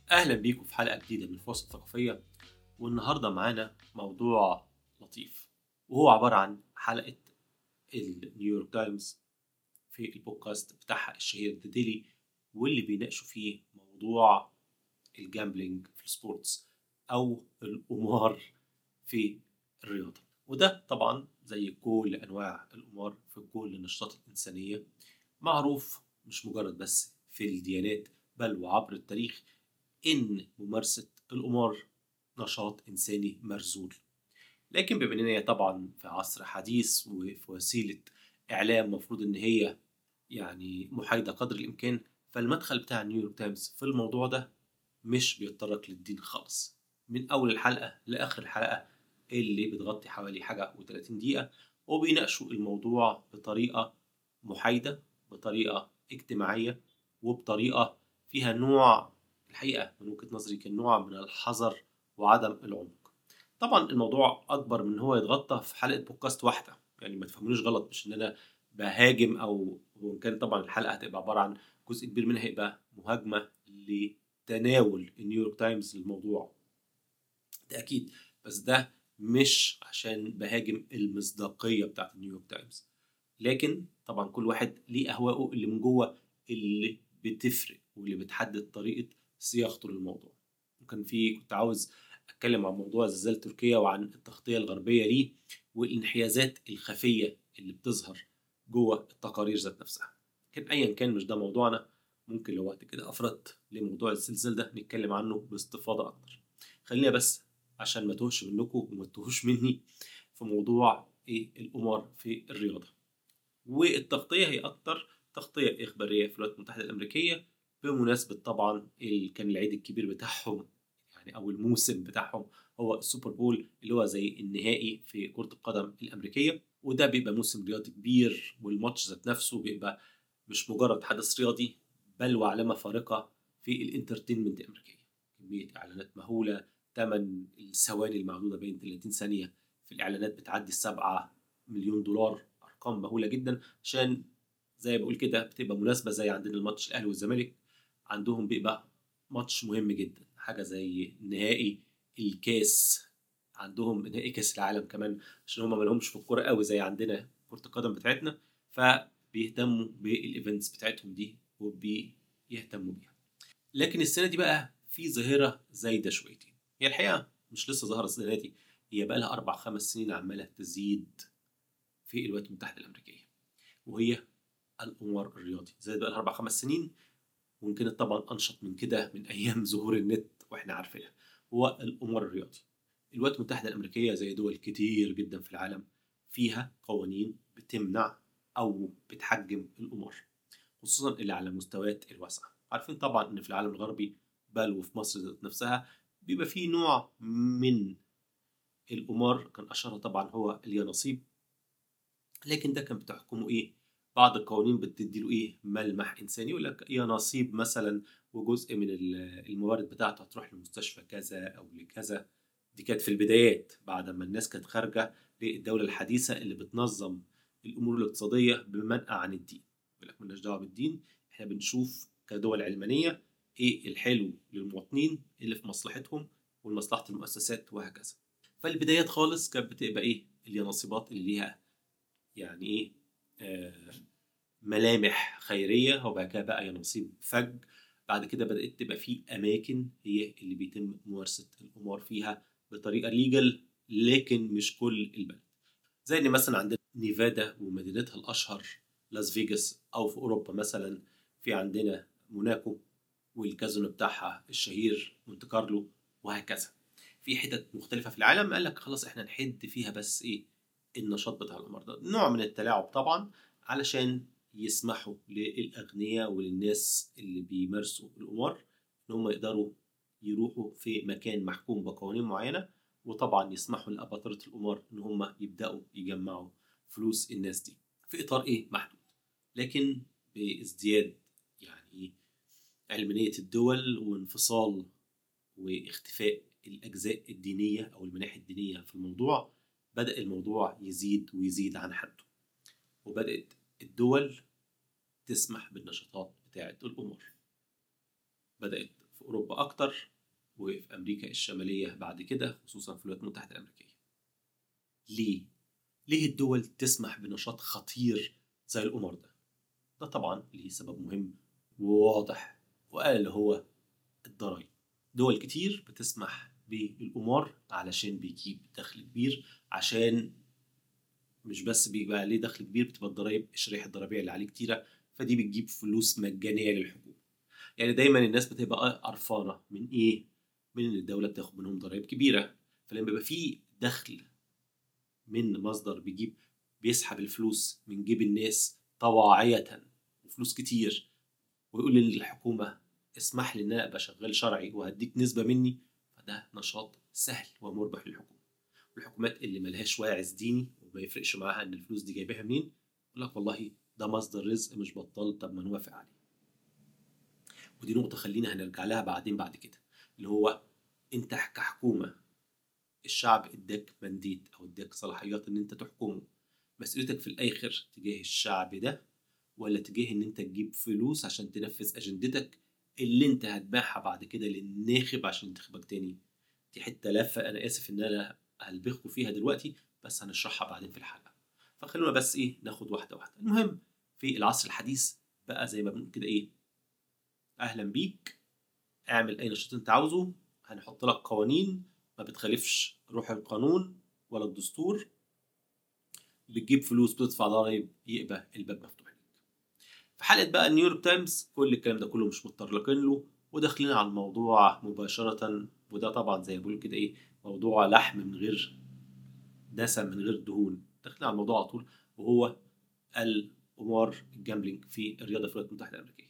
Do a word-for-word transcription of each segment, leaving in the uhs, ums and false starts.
أهلا بيكم في حلقة جديدة من فرصة ثقافية. والنهاردة معانا موضوع لطيف، وهو عبارة عن حلقة النيويورك تايمز في البودكاست بتاعها الشهير ذا ديلي، واللي بيناقشوا فيه موضوع الجامبلينج في السبورتس أو القمار في الرياضة. وده طبعا زي كل أنواع القمار في كل النشاطات الإنسانية معروف، مش مجرد بس في الديانات بل وعبر التاريخ، إن ممارسة القمار نشاط إنساني مرذول. لكن بما إننا طبعا في عصر حديث وفي وسيلة إعلام مفروض إن هي يعني محايدة قدر الإمكان، فالمدخل بتاع نيويورك تايمز في الموضوع ده مش بيتطرق للدين خالص، من أول الحلقة لآخر الحلقة اللي بتغطي حوالي حاجة وثلاثين دقيقة، وبيناقشوا الموضوع بطريقة محايدة، بطريقة اجتماعية، وبطريقة فيها نوع الحقيقة من وجهة نظري كان نوع من الحذر وعدم العمق. طبعا الموضوع أكبر من هو يتغطى في حلقة بودكاست واحدة، يعني ما تفهمونيش غلط، مش إن أنا بهاجم، أو وإن كان طبعا الحلقة هتبقى عبارة عن جزء كبير منها هيبقى مهاجمة لتناول النيويورك تايمز للموضوع ده أكيد، بس ده مش عشان بهاجم المصداقية بتاعت النيويورك تايمز، لكن طبعا كل واحد ليه أهواءه اللي من جوه اللي بتفرق واللي بتحدد طريقة صياغته للموضوع. وكان في كنت عاوز أتكلم عن موضوع زلزال تركيا وعن التغطية الغربية ليه والانحيازات الخفية اللي بتظهر جوه التقارير ذات نفسها. لكن أيا كان مش ده موضوعنا، ممكن لو وقت كده أفرط لموضوع الزلزال ده نتكلم عنه باستفاضة أكتر. خلينا بس عشان ما توهش منكم وما توهوش مني في موضوع ايه القمار في الرياضة. والتغطية هي أكتر تغطية إخبارية في الولايات المتحدة الأمريكية بمناسبة طبعا اللي كان العيد الكبير بتاعهم، يعني أو الموسم بتاعهم هو السوبر بول، اللي هو زي النهائي في كرة القدم الأمريكية. وده بيبقى موسم رياضي كبير، والماتش ذات نفسه بيبقى مش مجرد حدث رياضي بل وعلامة فارقة في الانترتينمنت الأمريكية. كمية إعلانات مهولة، تمن الثواني المعدودة بين ثلاثين ثانية في الإعلانات بتعدي السبعة مليون دولار، أرقام مهولة جدا. عشان زي بقول كده بتبقى مناسبة زي عندنا الماتش الأهلي والزمالك، عندهم بيبقى ماتش مهم جدا، حاجة زي نهائي الكاس، عندهم نهائي كاس العالم كمان، عشان هم مالهمش في الكورة قوي زي عندنا كرة القدم بتاعتنا، فبيهتموا بالايفنتس بتاعتهم دي وبيهتموا بيها. لكن السنة دي بقى في ظاهرة زايدة شويتين، هي الحقيقة مش لسه ظاهرة السنة دي، هي بقى لها أربع خمس سنين عمالة تزيد في الولايات المتحدة الأمريكية، وهي القمار الرياضي. زاد بقى لها أربع خمس سنين، وإن كانت طبعا أنشط من كده من أيام ظهور النت وإحنا عارفينها. هو القمار الرياضي. الولايات المتحدة الأمريكية زي دول كتير جدا في العالم فيها قوانين بتمنع أو بتحجم القمار، خصوصا اللي على مستويات الواسعة. عارفين طبعا إن في العالم الغربي بل وفي مصر ذات نفسها بيبقى فيه نوع من القمار، كان أشهرها طبعا هو اليانصيب، لكن ده كان بتحكمه إيه؟ بعض القوانين بتديله إيه؟ ملمح إنساني، يقول لك يا نصيب مثلا وجزء من الموارد بتاعته هتروح لمستشفى كذا أو لكذا. دي كانت في البدايات بعد ما الناس كانت خارجة للدولة الحديثة اللي بتنظم الأمور الاقتصادية بمنأى عن الدين. يقول لك مالناش دعوة بالدين، إحنا بنشوف كدول علمانية إيه الحلو للمواطنين اللي في مصلحتهم ولمصلحة المؤسسات وهكذا. فالبدايات خالص كانت بتبقى إيه؟ اليانصيبات اللي ليها يعني ايه آه ملامح خيرية، وبعد كده بقى ينصيب فج. بعد كده بدأت تبقى في أماكن هي اللي بيتم ممارسة القمار فيها بطريقة ليجل، لكن مش كل البلد. زي ان مثلا عندنا نيفادا ومدينتها الأشهر لاس فيجاس، أو في أوروبا مثلا في عندنا موناكو والكازينو بتاعها الشهير مونte كارلو، وهكذا. في حتت مختلفة في العالم قال لك خلاص احنا نحد فيها بس ايه النشاط بتاع القمار ده، نوع من التلاعب طبعا، علشان يسمحوا للأغنياء وللناس اللي بيمارسوا القمار ان هم يقدروا يروحوا في مكان محكوم بقوانين معينة، وطبعا يسمحوا لأباطرة القمار ان هم يبدأوا يجمعوا فلوس الناس دي في إطار ايه محدود، لكن بازدياد يعني علمانية الدول وانفصال واختفاء الأجزاء الدينية أو المناحي الدينية في الموضوع، بدأ الموضوع يزيد ويزيد عن حده، وبدأت الدول تسمح بالنشاطات بتاعة القمار. بدأت في أوروبا أكتر، وفي أمريكا الشمالية بعد كده، خصوصا في الولايات المتحدة الأمريكية. ليه؟ ليه الدول تسمح بنشاط خطير زي القمار ده؟ ده طبعا ليه سبب مهم وواضح، وقال هو الضرائب. دول كتير بتسمح بالقمار علشان بيجيب دخل كبير، عشان مش بس بيبقى عليه دخل كبير، بتبقى الضرائب الشريحة الضريبية اللي عليه كتيرة، فدي بتجيب فلوس مجانية للحكومة. يعني دايما الناس بتبقى قرفانة من ايه؟ من ان الدولة بتاخد منهم ضرائب كبيرة. فلما بيبقى فيه دخل من مصدر بيجيب بيسحب الفلوس من جيب الناس طواعية وفلوس كتير، ويقول للحكومة اسمح لي ان انا ابقى شغال شرعي وهديك نسبة مني، فده نشاط سهل ومربح للحكومة. والحكومات اللي ملهاش واعز ديني وما يفرقش معاها ان الفلوس دي جايبها منين، يقول لك والله ده مصدر رزق مش بطال، طب ما نوافق عليه. ودي نقطة خلينا هنرجع لها بعدين بعد كده، اللي هو انت كحكومة الشعب اداك منديت او اداك صلاحيات ان انت تحكمه، مسؤوليتك في الاخر تجاه الشعب ده ولا تجاه ان انت تجيب فلوس عشان تنفذ اجندتك اللي انت هتباعها بعد كده للناخب عشان ينتخبك تاني. دي حتة لفة انا اسف ان انا هلبخكوا فيها دلوقتي، بس هنشرحها بعدين في الحلقة. فخلونا بس ايه ناخد واحدة واحدة. المهم في العصر الحديث بقى زي ما بنقول كده ايه، اهلا بيك، اعمل اي نشاط انت عاوزه، هنحط لك قوانين ما بتخالفش روح القانون ولا الدستور، بتجيب فلوس بتدفع ضرائب، يبقى الباب مفتوح لك. في حلقة بقى نيويورك تايمز كل الكلام ده كله مش متطرقين له وداخلين على الموضوع مباشرة، وده طبعا زي ما بيقولوا كده ايه، موضوع لحم من غير دسم من غير دهون، داخلين على الموضوع على طول، وهو القمار الجامبلينج في الرياضة في الولايات المتحدة الأمريكية.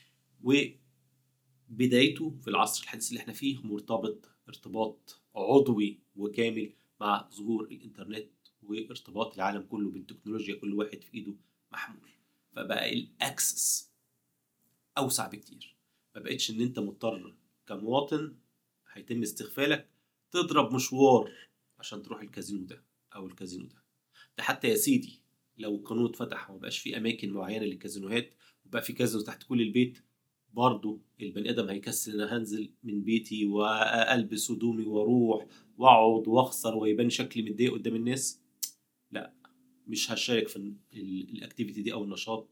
وبدايته في العصر الحديث اللي احنا فيه مرتبط ارتباط عضوي وكامل مع ظهور الإنترنت وارتباط العالم كله بالتكنولوجيا، كل واحد في إيده محمول، فبقى الأكسس أوسع بكتير. ما بقتش إن أنت مضطر كمواطن هيتم استغفالك تضرب مشوار عشان تروح الكازينو ده أو الكازينو ده. ده حتى يا سيدي لو القانون اتفتح ومبقاش في أماكن معينة للكازينوهات وبقى في كازينو تحت كل البيت، برضو البني آدم هيكسل إن أنا هنزل من بيتي وألبس هدومي وأروح وأقعد وأخسر ويبان شكلي متضايق قدام الناس. لا، مش هشارك في الأكتيفيتي دي أو النشاط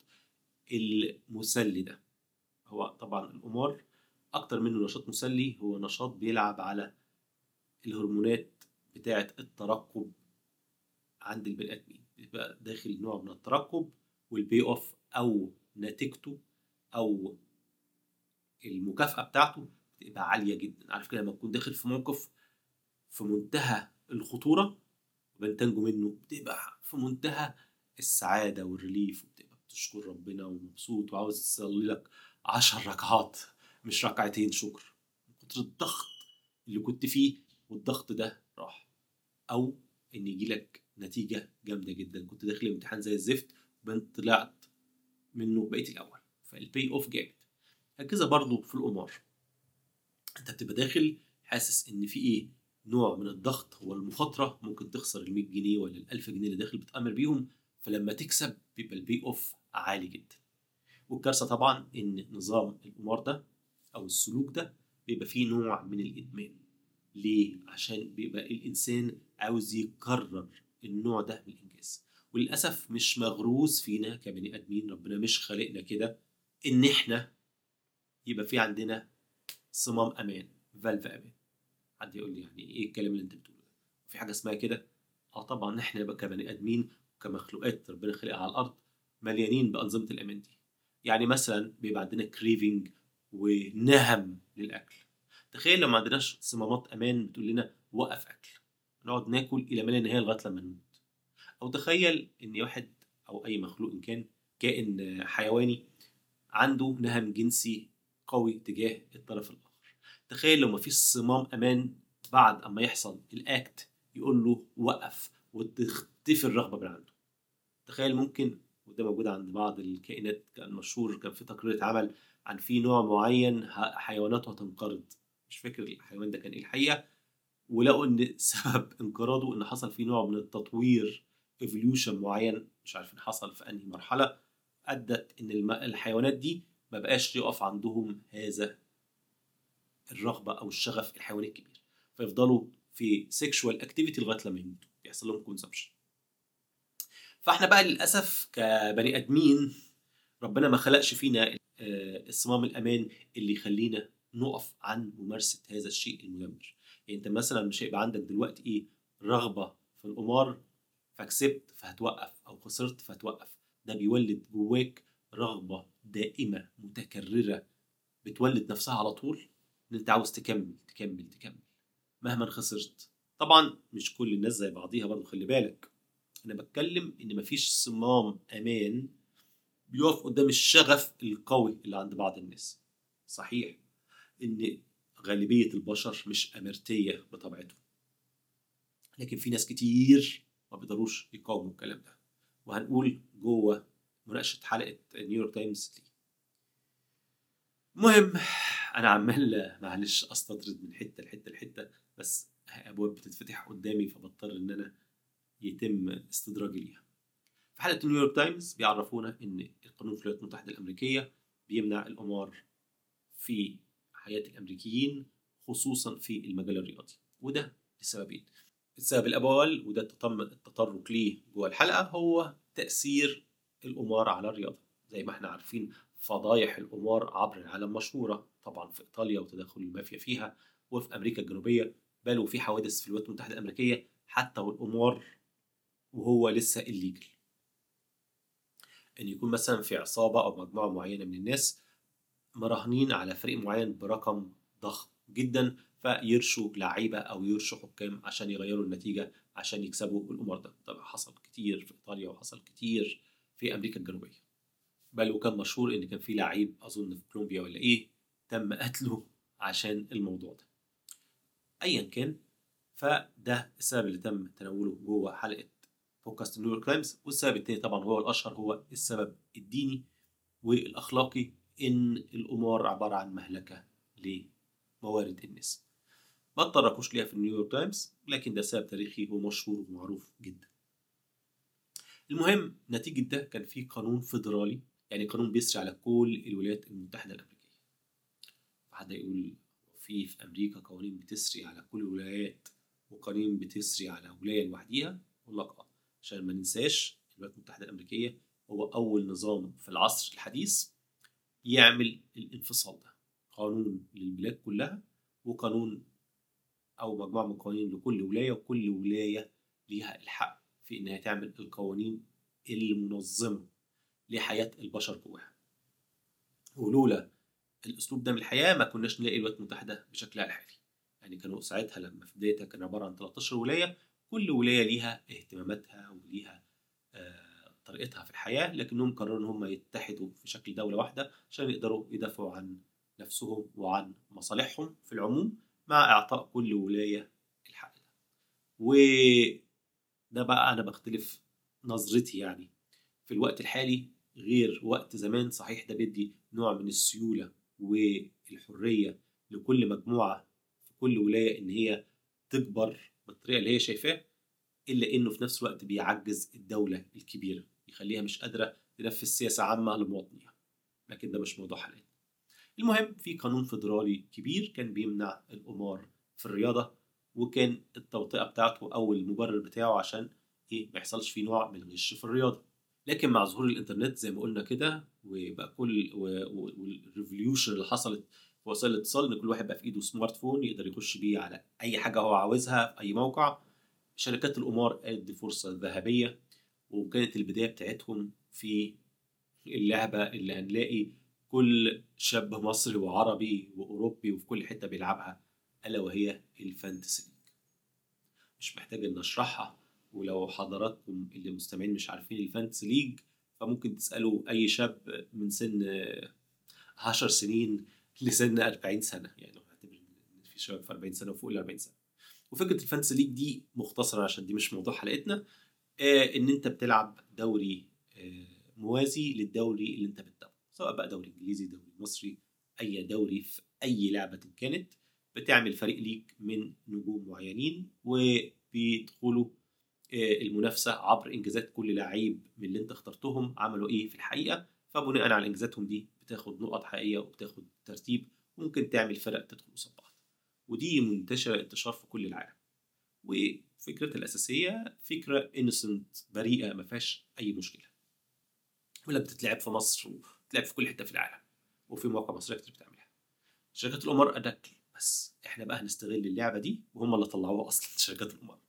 المسلي ده. هو طبعا القمار أكتر منه نشاط مسلي، هو نشاط بيلعب على الهرمونات بتاعة الترقب عند البني آدمين، بيبقى داخل نوع من الترقب، والبي أوف أو نتيجته أو المكافأة بتاعته بتبقى عالية جدا. عارف كده لما تكون داخل في موقف في منتهى الخطورة وبنتنجو منه، بتبقى في منتهى السعادة والريليف، وبتبقى بتشكر ربنا ومبسوط وعاوز تصلي لك عشر ركعات مش ركعتين شكر من كتر الضغط اللي كنت فيه، والضغط ده راح. أو إن يجيلك نتيجة جامدة جدا، كنت داخل امتحان زي الزفت وبنت طلعت منه بقيت الأول، فالبي أوف جامد. هكذا برضو في القمار، انت بتبقى داخل حاسس ان في ايه، نوع من الضغط والمخاطره، ممكن تخسر ال مية جنيه ولا ال ألف جنيه اللي داخل بتأمر بيهم، فلما تكسب بيبقى البي اوف عالي جدا. والكارثه طبعا ان نظام القمار ده او السلوك ده بيبقى فيه نوع من الادمان. ليه؟ عشان بيبقى الانسان عاوز يكرر النوع ده من الانجاز، وللاسف مش مغروس فينا كبني ادمين، ربنا مش خالقنا كده ان احنا يبقى في عندنا صمام امان، فالف امان. حد يقول لي يعني ايه الكلام اللي انت بتقوله ده؟ في حاجه اسمها كده؟ اه طبعا احنا بقى كبني ادمين وكمخلوقات ربنا خلقها على الارض مليانين بانظمه الامان دي. يعني مثلا بيبقى عندنا كريفنج ونهم للاكل. تخيل لو ما عندناش صمامات امان بتقول لنا وقف اكل، نقعد ناكل الى ما لا نهايه لغايه لما نموت. او تخيل ان واحد او اي مخلوق ان كان كائن حيواني عنده نهم جنسي قوي تجاه الطرف الآخر. تخيل لو مفيش صمام أمان بعد أما يحصل الأكت يقول له وقف وتختفي الرغبة من عنده. تخيل ممكن، وده موجود عند بعض الكائنات، كان مشهور كان في تقرير اتعمل عن في نوع معين حيواناته هتنقرض، مش فاكر الحيوان ده كان ايه الحقيقة، ولقوا ان سبب انقراضه ان حصل فيه نوع من التطوير evolution معين، مش عارفين حصل في انهي مرحلة، ادت ان الحيوانات دي ما بقاش يقف عندهم هذا الرغبه او الشغف الحيواني الكبير، فيفضلوا في سيكشوال اكتيفيتي لغايه لما يموتوا، يحصل لهم كونسبشن. فاحنا بقى للاسف كبني ادمين ربنا ما خلقش فينا الصمام الامان اللي يخلينا نقف عن ممارسه هذا الشيء المدمر. يعني انت مثلا مش هيبقى عندك دلوقتي ايه رغبه في القمار فكسبت فهتوقف، او خسرت فهتوقف. ده بيولد جواك رغبه دائمه متكرره بتولد نفسها على طول، ان انت عاوز تكمل تكمل تكمل مهما خسرت. طبعا مش كل الناس زي بعضيها برضو، خلي بالك. انا بتكلم ان مفيش صمام امان بيقف قدام الشغف القوي اللي عند بعض الناس. صحيح ان غالبية البشر مش امرتية بطبيعتهم، لكن في ناس كتير ما بيقدروش يقاوموا الكلام ده، وهنقول جوه مناقشة حلقة نيويورك تايمز دي. المهم انا عمال معلش استطرد من حتة لحتة لحتة، بس ابواب بتتفتح قدامي فبضطر ان انا يتم استدراجي ليها. في حلقة نيويورك تايمز بيعرفونا ان القانون في الولايات المتحدة الامريكية بيمنع القمار في حياة الامريكيين، خصوصا في المجال الرياضي، وده لسببين. السبب الاول وده تم التطرق ليه جوه الحلقة هو تأثير القمار على الرياضة. زي ما احنا عارفين فضايح القمار عبر العالم مشهورة، طبعا في ايطاليا وتدخل المافيا فيها، وفي امريكا الجنوبية، بل وفي حوادث في الولايات المتحدة الامريكية حتى والقمار وهو لسه الليجل. ان يكون مثلا في عصابة او مجموعة معينة من الناس مراهنين على فريق معين برقم ضخم جدا، فيرشوا لعيبة او يرشوا حكام عشان يغيروا النتيجة عشان يكسبوا القمار ده. طبعا حصل كتير في ايطاليا وحصل كتير في امريكا الجنوبية، بل وكان مشهور ان كان في لعيب اظن في كولومبيا ولا ايه تم قتله عشان الموضوع ده. ايا كان، فده السبب اللي تم تناوله جوه حلقة بودكاست نيويورك تايمز. والسبب التاني طبعا هو الاشهر، هو السبب الديني والاخلاقي، ان القمار عباره عن مهلكه لموارد الناس. ما اتطرقوش ليها في النيويورك تايمز، لكن ده سبب تاريخي ومشهور ومعروف جدا. المهم نتيجه ده كان في قانون فيدرالي، يعني قانون بيسري على كل الولايات المتحده الامريكيه. فحد يقول في في امريكا قوانين بتسري على كل الولايات وقوانين بتسري على ولايه لوحديها؟ اقول لك اه، عشان ما ننساش الولايات المتحده الامريكيه هو اول نظام في العصر الحديث يعمل الانفصال ده، قانون للبلاد كلها وقانون او مجموعه من القوانين لكل ولايه، وكل ولايه ليها الحق في انها تعمل القوانين المنظمه لحياه البشر جواها. ولولا الاسلوب ده من الحياه ما كناش نلاقي الولايات المتحده بشكلها الحالي. يعني كانوا ساعتها لما في بدايتها كان عباره عن ثلاثة عشر ولايه، كل ولايه ليها اهتماماتها وليها آه طريقتها في الحياه، لكنهم قرروا ان هم يتحدوا في شكل دوله واحده عشان يقدروا يدافعوا عن نفسهم وعن مصالحهم في العموم، مع اعطاء كل ولايه الحق ده. وده بقى انا بختلف نظرتي يعني في الوقت الحالي غير وقت زمان. صحيح ده بيدي نوع من السيولة والحرية لكل مجموعة في كل ولاية إن هي تكبر بالطريقة اللي هي شايفاه، إلا إنه في نفس الوقت بيعجز الدولة الكبيرة، يخليها مش قادرة تنفذ سياسة عامة لمواطنيها. لكن ده مش موضوع حلقتنا. المهم في قانون فيدرالي كبير كان بيمنع القمار في الرياضة، وكان التوطئة بتاعته أو المبرر بتاعه عشان إيه ما يحصلش فيه نوع من الغش في الرياضة. لكن مع ظهور الانترنت زي ما قلنا كده، وبقى كل والريفوليوشن اللي حصلت في وسائل الاتصال، ان كل واحد بقى في ايده سمارت فون يقدر يخش بيه على اي حاجه هو عاوزها في اي موقع. شركات القمار قالت دي فرصه ذهبيه، وكانت البدايه بتاعتهم في اللعبه اللي هنلاقي كل شاب مصري وعربي واوروبي وفي كل حته بيلعبها، الا وهي الفانتسي ليج. مش محتاج ان اشرحها، ولو حضراتكم اللي مستمعين مش عارفين الفانتسي ليج فممكن تسألوا أي شاب من سن عشر سنين لسن أربعين سنة. يعني نعتبر إن في شباب في أربعين سنة وفوق ال أربعين سنة. وفكرة الفانتسي ليج دي مختصرة عشان دي مش موضوع حلقتنا، آه إن أنت بتلعب دوري آه موازي للدوري اللي أنت بتتابعه، سواء بقى دوري إنجليزي، دوري مصري، أي دوري في أي لعبة كانت. بتعمل فريق ليك من نجوم معينين وبيدخلوا المنافسة عبر إنجازات كل لعيب من اللي أنت اخترتهم عملوا إيه في الحقيقة، فبناء على إنجازاتهم دي بتاخد نقط حقيقية وبتاخد ترتيب، ممكن تعمل فرق تدخل قصاد بعض، ودي منتشرة انتشار في كل العالم. وفكرة الأساسية فكرة innocent بريئة ما فيهاش أي مشكلة، ولا بتتلعب في مصر وبتتلعب في كل حتة في العالم، وفي مواقع مصرية كتير بتعملها. شركات القمار أدك بس احنا بقى هنستغل اللعبة دي، وهم اللي طلعوها أصلا شركات القمار.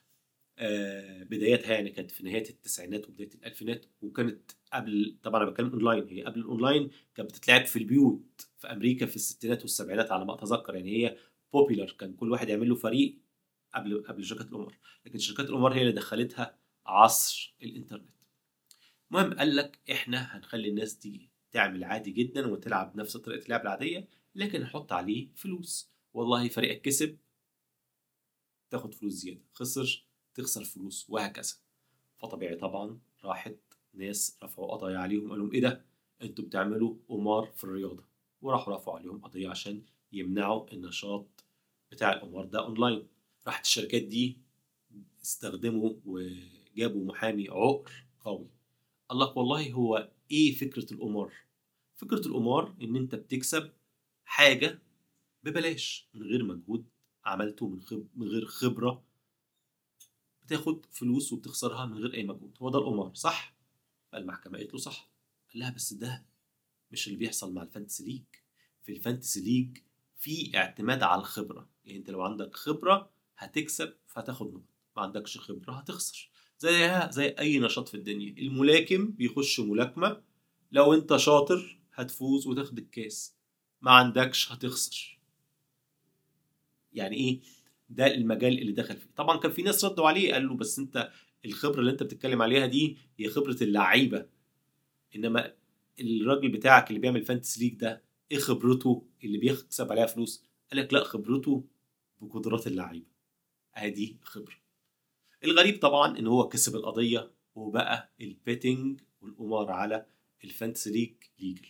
آه بدايتها يعني كانت في نهاية التسعينات وبداية الألفينات، وكانت قبل، طبعا أنا بتكلم أونلاين، هي قبل الأونلاين كانت بتتلعب في البيوت في أمريكا في الستينات والسبعينات على ما أتذكر. يعني هي بوبيلر، كان كل واحد يعمل له فريق قبل قبل شركات القمار، لكن شركات القمار هي اللي دخلتها عصر الإنترنت. المهم قال لك إحنا هنخلي الناس دي تعمل عادي جدا وتلعب نفس طريقة اللعب العادية، لكن نحط عليه فلوس. والله فريقك كسب تاخد فلوس زيادة، خسر تخسر فلوس، وهكذا. فطبيعي طبعا راحت ناس رفعوا قضايا عليهم، قالوا ايه ده، انتوا بتعملوا قمار في الرياضة، وراحوا رفعوا عليهم قضية عشان يمنعوا النشاط بتاع القمار ده اونلاين. راحت الشركات دي استخدموا وجابوا محامي عقر قوي، قال لك والله هو ايه فكرة القمار؟ فكرة القمار ان انت بتكسب حاجة ببلاش من غير مجهود عملته، من, خب... من غير خبرة، بتاخد فلوس وبتخسرها من غير اي مجهود، هو ده القمار صح؟ فالمحكمة قالت له صح. قال لها بس ده مش اللي بيحصل مع الفانتسي ليج. في الفانتسي ليج في اعتماد على الخبرة، يعني انت لو عندك خبرة هتكسب فهتاخد نقط، ما عندكش خبرة هتخسر. زيها زي اي نشاط في الدنيا، الملاكم بيخش ملاكمة، لو انت شاطر هتفوز وتاخد الكاس، ما عندكش هتخسر. يعني ايه ده المجال اللي دخل فيه. طبعا كان في ناس ردوا عليه قال له بس انت الخبرة اللي انت بتتكلم عليها دي هي خبرة اللعيبة، انما الراجل بتاعك اللي بيعمل فانتسي ليج ده ايه خبرته اللي بيكسب عليها فلوس؟ قال لك لا، خبرته بقدرات اللعيبة، ادي خبرة. الغريب طبعا ان هو كسب القضية وبقى البيتنج والقمار على الفانتسي ليج ليجل،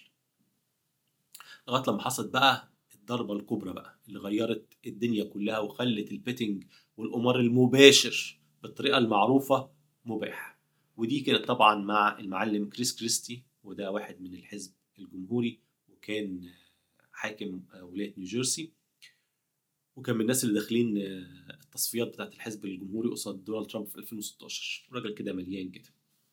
لغاية لما حصلت بقى الضربة الكبرى بقى اللي غيرت الدنيا كلها وخلت البيتنج والقمار المباشر بالطريقة المعروفة مباح. ودي كانت طبعا مع المعلم كريس كريستي، وده واحد من الحزب الجمهوري وكان حاكم ولاية نيوجيرسي، وكان من الناس اللي داخلين التصفيات بتاعت الحزب الجمهوري قصاد دونالد ترامب في ألفين وستاشر، راجل كده مليان كده.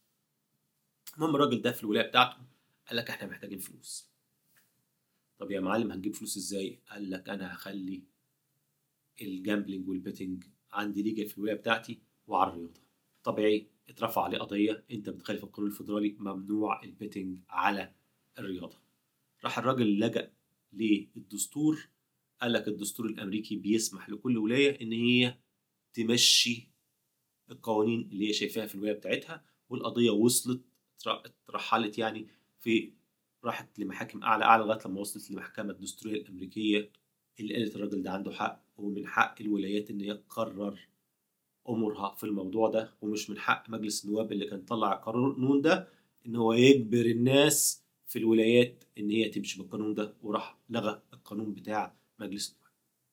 المهم الراجل ده في الولاية بتاعته قال لك احنا محتاجين فلوس. طب يا معلم هنجيب فلوس ازاي؟ قال لك انا هخلي الجامبلينج والبيتنج عندي ليجل في الولايه بتاعتي وعلى الرياضه. طبيعي اترفع عليه قضيه، انت بتخالف القانون الفيدرالي، ممنوع البيتنج على الرياضه. راح الراجل لجأ للدستور، قال لك الدستور الامريكي بيسمح لكل ولايه ان هي تمشي القوانين اللي هي شايفاها في الولايه بتاعتها. والقضيه وصلت اترحلت يعني في راحت لمحاكم اعلى اعلى لغايه لما وصلت للمحكمه الدستوريه الامريكيه اللي قالت الراجل ده عنده حق، ومن حق الولايات ان هي تقرر امورها في الموضوع ده، ومش من حق مجلس النواب اللي كان طلع القانون ده ان هو يجبر الناس في الولايات ان هي تمشي بالقانون ده، وراح لغى القانون بتاع مجلس النواب.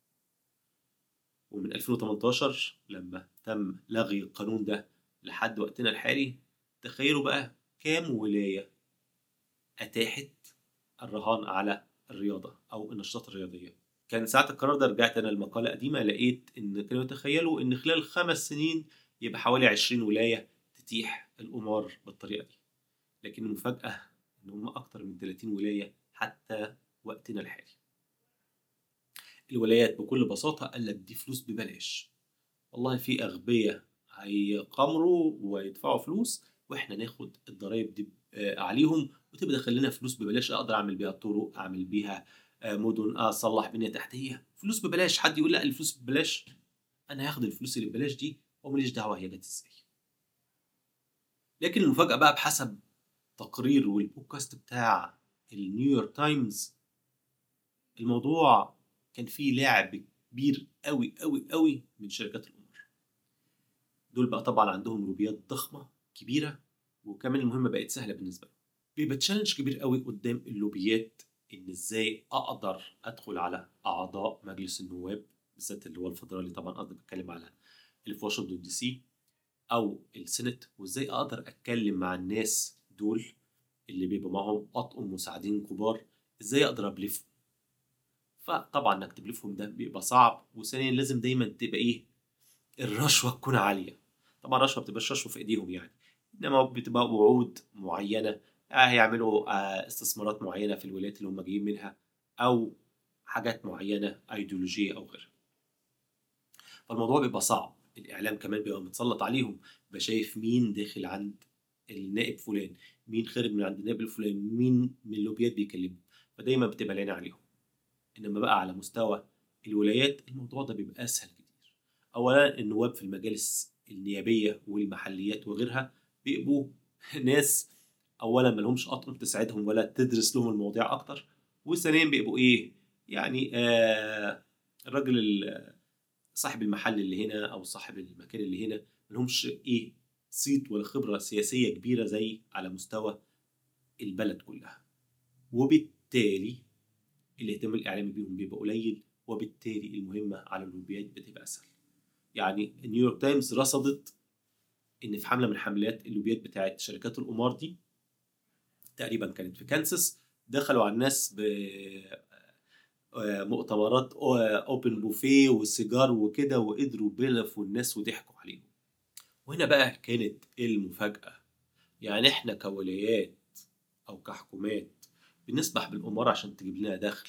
ومن ألفين وتمنتاشر لما تم لغي القانون ده لحد وقتنا الحالي، تخيلوا بقى كام ولاية أتاحت الرهان على الرياضة أو النشاطات الرياضية. كان ساعة القرار ده رجعت أنا المقالة قديمة، لقيت إن كانوا يتخيلوا إن خلال خمس سنين يبقى حوالي عشرين ولاية تتيح القمار بالطريقة دي، لكن المفاجأة إن هم أكتر من ثلاثين ولاية حتى وقتنا الحالي. الولايات بكل بساطة قال لك دي فلوس ببلاش، والله في أغبياء هيقامروا ويدفعوا فلوس وإحنا ناخد الضرايب دي عليهم، وتبقى دخل لنا فلوس ببلاش أقدر أعمل بيها طرق، أعمل بيها مدن، أصلح بنية تحتية، فلوس ببلاش. حد يقول لا الفلوس ببلاش؟ أنا هاخد الفلوس اللي ببلاش دي ومليش دعوة هي جت إزاي. لكن المفاجأة بقى بحسب تقرير والبودكاست بتاع النيويورك تايمز، الموضوع كان فيه لعب كبير قوي قوي قوي من شركات القمار. دول بقى طبعا عندهم لوبيات ضخمة كبيرة، وكمان المهمة بقت سهلة بالنسبة لهم. بيبقى تشالنج كبير قوي قدام اللوبيات ان ازاي اقدر ادخل على اعضاء مجلس النواب، بالذات اللي هو الفدرالي، طبعا قصدي بتكلم على اللي في واشنطن دي سي او السنت، وازاي اقدر اتكلم مع الناس دول اللي بيبقى معهم اطقم مساعدين كبار، ازاي اقدر ابلفهم. فطبعا انك تبلفهم ده بيبقى صعب. وثانيا لازم دايما تبقى ايه، الرشوه تكون عاليه. طبعا الرشوه بتبقاش رشوه في ايديهم يعني، انما بتبقى وعود معينه. آه هيعملوا آه استثمارات معينه في الولايات اللي هم جايين منها، او حاجات معينه ايديولوجيه او غيرها. فالموضوع بيبقى صعب. الاعلام كمان بيبقى متسلط عليهم، بيبقى شايف مين داخل عند النائب فلان، مين خارج من عند النائب الفلاني، مين من اللوبيات بيكلمه. فدايما بتبقى لنا عليهم. انما بقى على مستوى الولايات الموضوع ده بيبقى اسهل كتير. اولا النواب في المجالس النيابيه والمحليات وغيرها بيبقوا ناس اولا ما لهمش اطقم تساعدهم ولا تدرس لهم المواضيع اكتر. وثانيا بيبقوا ايه يعني، آه الراجل ال- صاحب المحل اللي هنا او صاحب المكان اللي هنا ما لهمش ايه صيت ولا خبره سياسيه كبيره زي على مستوى البلد كلها. وبالتالي الاهتمام الإعلامي بيهم بيبقى قليل، وبالتالي المهمة على اللوبيات بتبقى أسهل. يعني نيويورك تايمز رصدت إن في حملة من حملات اللوبيات بتاعت شركات القمار دي، تقريبا كانت في كانساس، دخلوا على الناس بمؤتمرات اوبن بوفيه والسيجار وكده، وقدروا بلفوا الناس وضحكوا عليهم. وهنا بقى كانت المفاجأة. يعني احنا كولايات أو كحكومات بنسبح بالقمار عشان تجيب لنا دخل.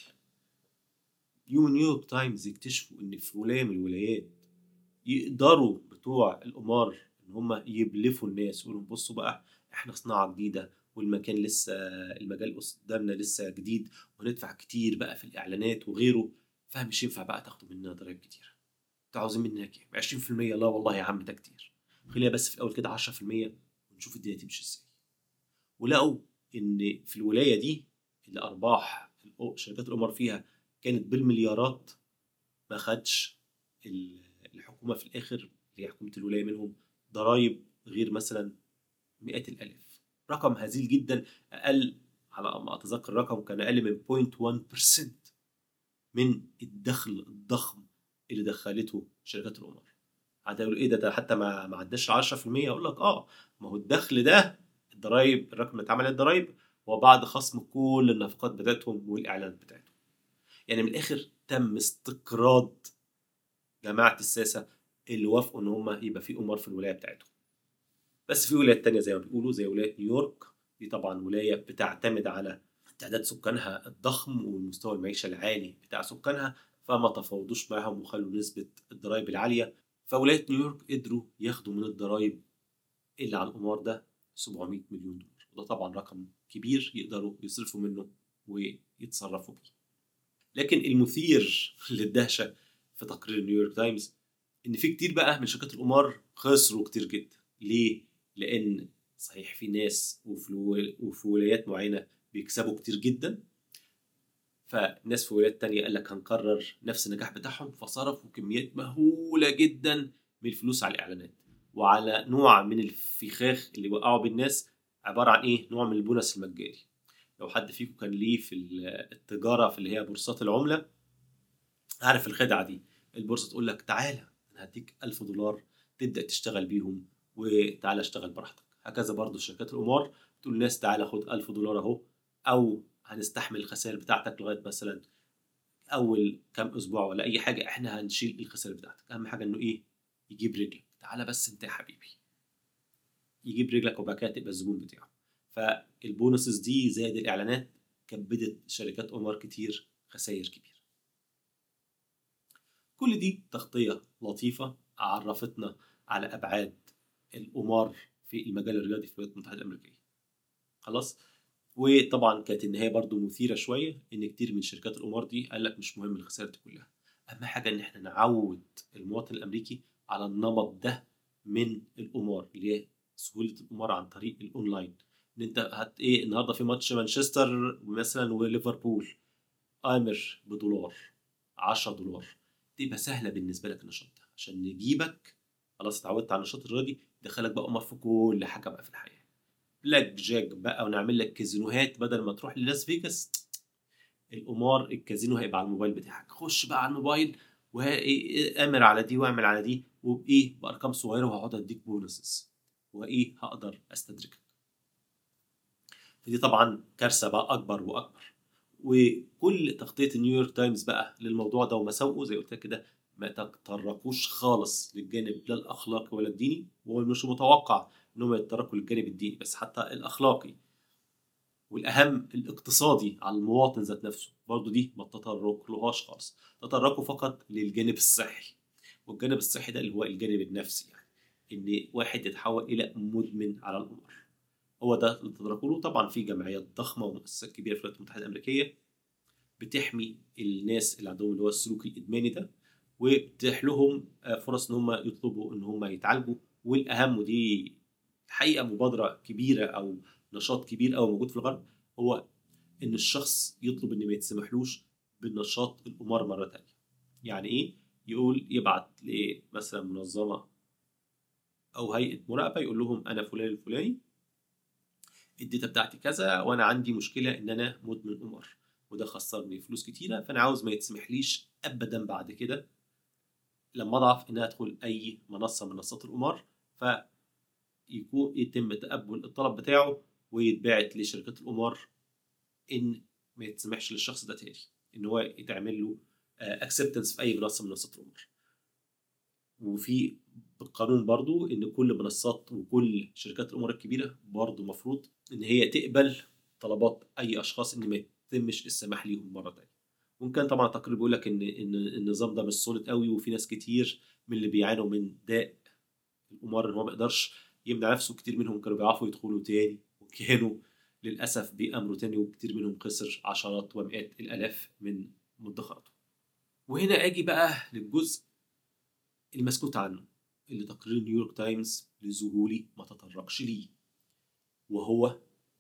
يوم نيويورك تايمز يكتشفوا ان في ولايه من الولايات يقدروا بتوع القمار ان هم يبلفوا الناس ويقولوا بصوا بقى احنا صناعه جديده، والمكان لسه، المجال قدامنا لسه جديد، وهندفع كتير بقى في الاعلانات وغيره، فمش ينفع بقى تاخدوا مننا ضرايب كتير. انتوا عاوزين مننا كام؟ عشرين في المية؟ لا والله يا عم ده كتير، خلينا بس في الاول كده عشرة في المية ونشوف الدنيا تمشي ازاي. ولقوا ان في الولايه دي اللي ارباح شركات القمار فيها كانت بالمليارات، ما خدش الحكومه في الاخر اللي هي حكومه الولايه منهم ضرائب غير مثلا مئات الالاف. رقم هزيل جدا، اقل على ما اتذكر الرقم كان اقل من صفر فاصلة واحد بالمية من الدخل الضخم اللي دخلته شركات القمار. هتقول ايه ده ده حتى ما ما عداش عشرة في المية. اقول لك اه، ما هو الدخل ده الضرايب، الرقم اللي اتعمل الضرايب وبعد خصم كل النفقات بتاعتهم والاعلانات بتاعتهم. يعني من الاخر تم استقراض جماعه الساسه اللي وافقوا ان هم يبقى في قمار في الولايه بتاعتهم. بس في ولايات تانية زي ما بيقولوا زي ولايه نيويورك، دي طبعا ولايه بتعتمد على تعداد سكانها الضخم والمستوى المعيشه العالي بتاع سكانها، فما تفاوضوش معاهم وخلوا نسبه الضرايب العاليه. فولايه نيويورك قدروا ياخدوا من الضرايب اللي على القمار ده سبعمئة مليون دولار، وده طبعا رقم كبير يقدروا يصرفوا منه ويتصرفوا بيه. لكن المثير للدهشه في تقرير نيويورك تايمز ان في كتير بقى من شركات القمار خسروا كتير جدا. ليه؟ لان صحيح في ناس وفي ولايات معينه بيكسبوا كتير جدا، فناس في ولايات تانية قال لك هنكرر نفس النجاح بتاعهم، فصرفوا كميات مهولة جدا من الفلوس على الإعلانات وعلى نوع من الفخاخ اللي وقعوا بالناس، عبارة عن إيه؟ نوع من البونص المجاني. لو حد فيكم كان ليه في التجارة في اللي هي بورصات العملة عارف الخدعة دي. البورصة تقول لك تعالى أنا هديك ألف دولار تبدأ تشتغل بيهم وتعالى اشتغل براحتك. هكذا برضو شركات القمار تقول للناس تعالى خد ألف دولار أهو، أو هنستحمل الخسائر بتاعتك لغاية مثلا أول كام أسبوع ولا أي حاجة، إحنا هنشيل الخسائر بتاعتك. أهم حاجة إنه إيه؟ يجيب رجلك. تعالى بس أنت يا حبيبي، يجيب رجلك وبعد كده تبقى الزبون بتاعه. فالبونسز دي زائد الإعلانات كبدت شركات قمار كتير خسائر كبيرة. كل دي تغطية لطيفة عرفتنا على أبعاد القمار في المجال الرياضي في الولايات المتحدة الأمريكية. خلاص. وطبعا كانت النهاية برضو مثيرة شوية، إن كتير من شركات القمار دي قال لك مش مهم الخسائر دي كلها، أهم حاجة إن إحنا نعود المواطن الأمريكي على النمط ده من القمار، اللي هي سهولة القمار عن طريق الأونلاين. إن أنت هت إيه النهاردة في ماتش مانشستر مثلا وليفربول، آمر بدولار عشرة دولار، تبقى سهلة بالنسبة لك النشاط ده عشان نجيبك. خلاص اتعودت على النشاط الرياضي، دخلك بقى قمر في كل حاجة بقى في الحياة، بلاك جاك بقى، ونعمل لك كازينوهات بدل ما تروح للاس فيجاس. القمار الكازينو هيبقى على الموبايل بتاعك، خش بقى على الموبايل وامر على دي واعمل على دي وبايه بارقام صغيره، وهقعد اديك بونسز وايه هقدر استدركك. فدي طبعا كارثه بقى اكبر واكبر. وكل تغطية النيويورك تايمز بقى للموضوع ده ومساوئه زي قلت لك كده ما تطرقوش خالص للجانب لا الأخلاقي ولا الديني، ومش متوقع إنهم يتطرقوا للجانب الديني بس، حتى الأخلاقي والأهم الاقتصادي على المواطن ذات نفسه برضو دي ما تطرقلهاش خالص. تطرقوا فقط للجانب الصحي، والجانب الصحي ده اللي هو الجانب النفسي، يعني إن واحد يتحول إلى مدمن على القمار، هو ده اللي تطرقوا له. طبعا في جمعيات ضخمة ومؤسسات كبيرة في الولايات المتحدة الأمريكية بتحمي الناس اللي عندهم اللي هو السلوك الإدماني ده، وبتتيح لهم فرص إن هم يطلبوا إن هم يتعالجوا. والأهم ودي الحقيقة مبادرة كبيرة أو نشاط كبير أو موجود في الغرب، هو إن الشخص يطلب إن ما يتسمحلوش بالنشاط القمار مرة تانية. يعني إيه؟ يقول يبعت مثلا منظمة أو هيئة مراقبة يقول لهم أنا فلان الفلاني الداتا بتاعتي كذا وأنا عندي مشكلة إن أنا مدمن قمار وده خسرني فلوس كتيرة، فأنا عاوز ما يتسمحليش أبدا بعد كده لما أضعف إن أدخل أي منصة من منصات القمار، فيكون يتم تقبل الطلب بتاعه ويتبعت لشركات القمار إن ما يتسمحش للشخص ده تاني إن هو يتعمل له اكسبتنس في أي منصة من منصات القمار. وفي بالقانون برضو إن كل منصات وكل شركات القمار الكبيرة برضو مفروض إن هي تقبل طلبات أي أشخاص إن ما يتمش السماح ليهم مرة تانية. وإن كان طبعا التقرير بيقول لك إن إن النظام ده مش سوليد قوي، وفي ناس كتير من اللي بيعانوا من داء القمار إن هو ما يقدرش يمنع نفسه، كتير منهم كانوا بيعرفوا يدخلوا تاني وكانوا للأسف بيأمروا تاني، وكتير منهم خسر عشرات ومئات الآلاف من مدخراته. وهنا أجي بقى للجزء المسكوت عنه اللي تقرير نيويورك تايمز لذهولي ما تطرقش ليه، وهو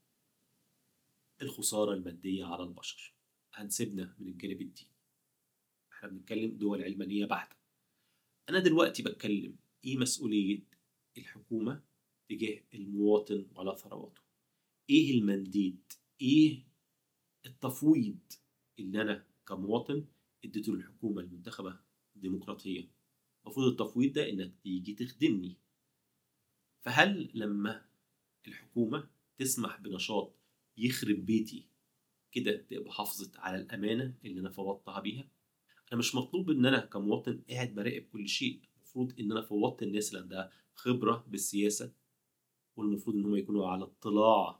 الخسارة المادية على البشر. هنسيبنا من الجانب الديني، احنا بنتكلم دول علمانية بحتة. أنا دلوقتي بتكلم إيه مسؤولية الحكومة تجاه المواطن ولا ثرواته، إيه المنديد، إيه التفويض اللي أنا كمواطن اديته للحكومة المنتخبة الديمقراطية. المفروض التفويض ده إنك تيجي تخدمني. فهل لما الحكومة تسمح بنشاط يخرب بيتي كده تبقى حافظت على الأمانة اللي أنا فوضتها بيها؟ أنا مش مطلوب إن أنا كمواطن قاعد براقب كل شيء، المفروض إن أنا فوضت الناس اللي عندها خبرة بالسياسة، والمفروض إن هم يكونوا على اطلاع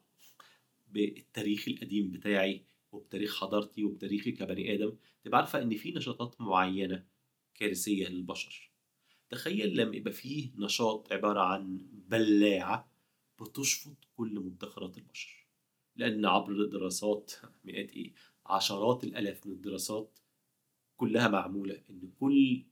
بالتاريخ القديم بتاعي وبتاريخ حضارتي وبتاريخي كبني آدم، تبقى عارفة إن في نشاطات معينة كارثية للبشر. تخيل لما يبقى فيه نشاط عبارة عن بلاعة بتشفط كل مدخرات البشر، لأن عبر دراسات مئات إيه عشرات الآلاف من الدراسات كلها معمولة إن كل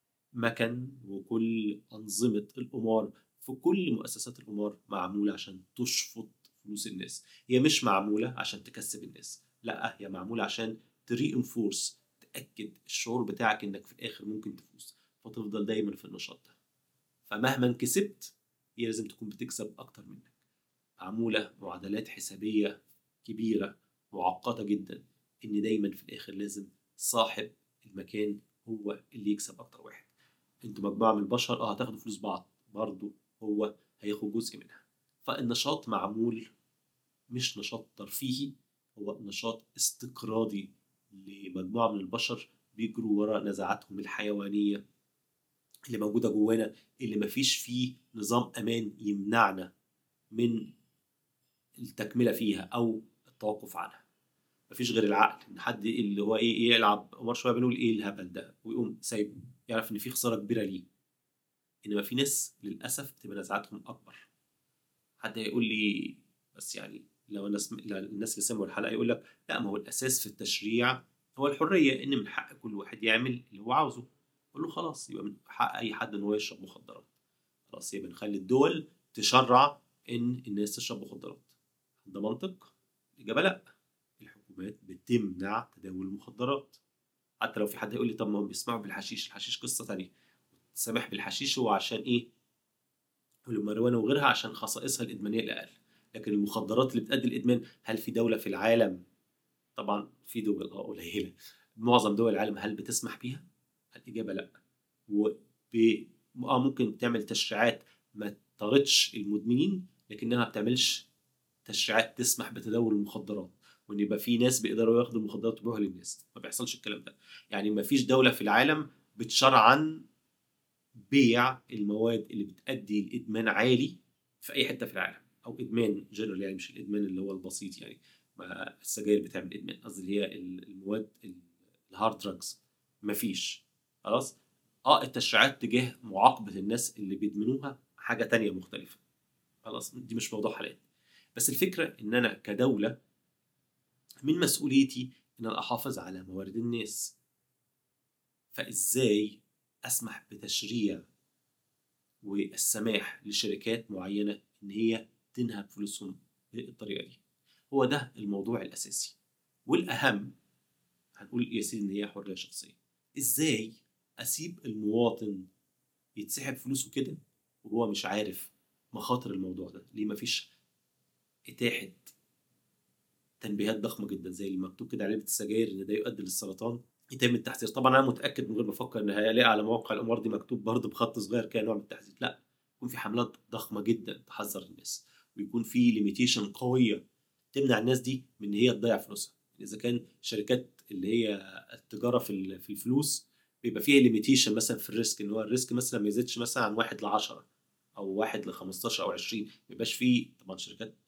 مكن وكل أنظمة القمار في كل مؤسسات القمار معمولة عشان تشفط فلوس الناس. هي مش معمولة عشان تكسب الناس، لا، هي معمولة عشان تري انفورس، تأكد الشعور بتاعك إنك في الآخر ممكن تفوز، فتفضل دايما في النشاط ده. فمهما كسبت هي لازم تكون بتكسب أكتر منك. معمولة معادلات حسابية كبيرة معقدة جدا إن دايما في الآخر لازم صاحب المكان هو اللي يكسب أكتر واحد. انتوا مجموعة من البشر اه هتاخدوا فلوس بعض، برضو هو هياخد جزء منها. فالنشاط معمول مش نشاط ترفيهي، هو نشاط استقراضي لمجموعة من البشر بيجروا وراء نزعاتهم الحيوانية اللي موجودة جوانا، اللي مفيش فيه نظام أمان يمنعنا من التكملة فيها أو التوقف عنها. مفيش غير العقل، إن حد اللي هو إيه يلعب قمار شوية بنقول إيه الهبل ده ويقوم سايبه، يعرف إن في خسارة كبيرة ليه. إنما في ناس للأسف بتبقى نزعاتهم أكبر. حد هيقول لي بس يعني لو الناس الناس اللي سمعوا الحلقة يقول لك لا، ما هو الأساس في التشريع هو الحرية، إن من حق كل واحد يعمل اللي هو عاوزه. أقول له خلاص، يبقى من حق أي حد إن هو يشرب مخدرات. خلاص يبقى نخلي الدول تشرع إن الناس تشرب مخدرات. ده منطق؟ الإجابة لا. الحكومات بتمنع تداول المخدرات. حتى لو في حد يقول لي طب ما هم بيسمعوا بالحشيش، الحشيش قصة تانية. السماح بالحشيش هو عشان إيه؟ والمروانة وغيرها عشان خصائصها الإدمانية الأقل. لكن المخدرات اللي بتؤدي الإدمان، هل في دولة في العالم؟ طبعا في دول اه قليلة. معظم دول العالم هل بتسمح بيها؟ الإجابة لا. وب اه ممكن تعمل تشريعات ما تطردش المدمنين، لكنها ما بتعملش تشريعات تسمح بتداول المخدرات. وان يبقى في ناس بيقدروا ياخدوا المخدرات ويبيعوها للناس. ما بيحصلش الكلام ده. يعني ما فيش دولة في العالم بتشرعن بيع المواد اللي بتؤدي لإدمان عالي في أي حتة في العالم، أو إدمان جنرال، يعني مش الإدمان اللي هو البسيط. يعني ما السجاير بتعمل إدمان، قصدي اللي هي المواد الهارد دراجز مفيش. خلاص. اه التشريعات تجاه معاقبة الناس اللي بيدمنوها حاجة تانية مختلفة. خلاص دي مش موضوع حاليا. بس الفكرة إن أنا كدولة من مسؤوليتي إن أنا أحافظ على موارد الناس. فإزاي أسمح بتشريع والسماح لشركات معينة إن هي تنهب فلوسهم بالطريقة دي؟ هو ده الموضوع الأساسي والأهم. هنقول يا سيدي إن هي حرية شخصية. إزاي أسيب المواطن يتسحب فلوسه كده وهو مش عارف مخاطر الموضوع ده؟ ليه مفيش إتاحة تنبيهات ضخمة جدا زي اللي مكتوب كده على علبة السجاير إن ده يؤدي للسرطان، يتم التحذير؟ طبعا أنا متأكد من غير ما أفكر إن هيلاقي على مواقع الأمور دي مكتوب برضه بخط صغير كده نوع من التحذير. لا، يكون في حملات ضخمة جدا تحذر الناس، ويكون في ليميتيشن قوية تمنع الناس دي من إن هي تضيع فلوسها. إذا كان شركات اللي هي التجارة في في الفلوس بيبقى فيها ليميتيشن مثلا في الريسك، إن هو الريسك مثلا ما يزيدش مثلا عن واحد لعشرة أو واحد لخمستاشر أو عشرين. ما يبقاش فيه طبعا شركات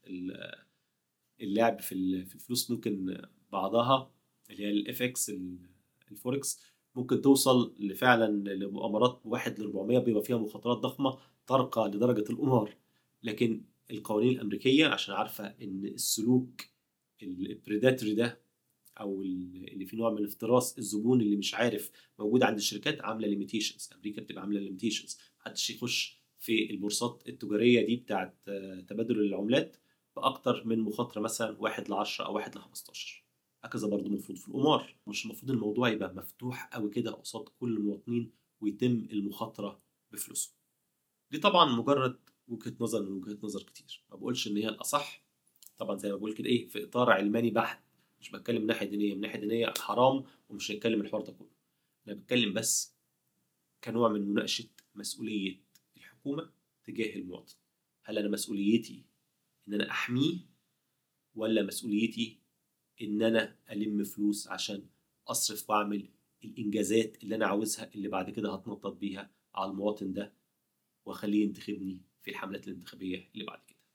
اللعب في في الفلوس ممكن بعضها اللي هي الاف اكس الفوركس ممكن توصل لفعلا لمؤامرات واحد ل أربعمية، بيبقى فيها مخاطرات ضخمه ترقى لدرجه القمار. لكن القوانين الامريكيه عشان عارفه ان السلوك البريداتوري ده او اللي فيه نوع من افتراس الزبون اللي مش عارف موجود عند الشركات، عامله ليميتيشنز. امريكا بتبقى عامله ليميتيشنز، محدش يخش في البورصات التجاريه دي بتاعت تبادل العملات بأكتر من مخاطرة مثلا واحد لعشرة أو واحد لخمستاشر. هكذا برضو المفروض في القمار. مش المفروض الموضوع يبقى مفتوح قوي كده قصاد كل المواطنين ويتم المخاطرة بفلوسهم. دي طبعا مجرد وجهة نظر من وجهة نظر كتير، ما بقولش إن هي الأصح. طبعا زي ما بقول كده إيه، في إطار علماني بحت، مش بتكلم من ناحية دينية. من ناحية دينية حرام ومش هنتكلم الحوار ده كله. أنا بتكلم بس كنوع من مناقشة مسؤولية الحكومة تجاه المواطن. هل أنا مسؤوليتي إن أنا أحميه، ولا مسؤوليتي إن أنا ألم فلوس عشان أصرف وأعمل الإنجازات اللي أنا عاوزها اللي بعد كده هتنطط بيها على المواطن ده وأخليه ينتخبني في الحملات الانتخابية اللي بعد كده؟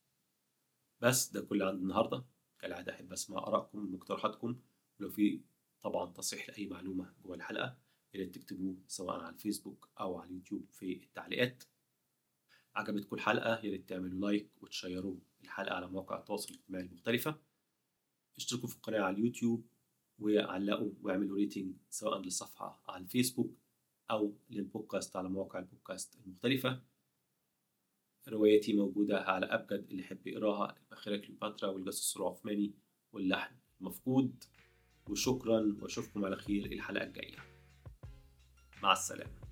بس ده كل عندي النهاردة. كالعادة أحب أسمع آرائكم ومقترحاتكم، ولو في طبعا تصحيح لأي معلومة جوه الحلقة يا ريت تكتبوه سواء على الفيسبوك أو على اليوتيوب في التعليقات. عجبتكم الحلقة يا ريت تعملوا لايك وتشيروا الحلقة على مواقع التواصل الاجتماعي المختلفة. اشتركوا في القناة على اليوتيوب وعلقوا واعملوا ريتنج سواء للصفحة على الفيسبوك أو للبودكاست على مواقع البودكاست المختلفة. روايتي موجودة على أبجد، اللي يحب يقراها، الباخرة كليوباترا والجاسوس العثماني واللحن المفقود. وشكرا وأشوفكم على خير الحلقة الجاية. مع السلامة.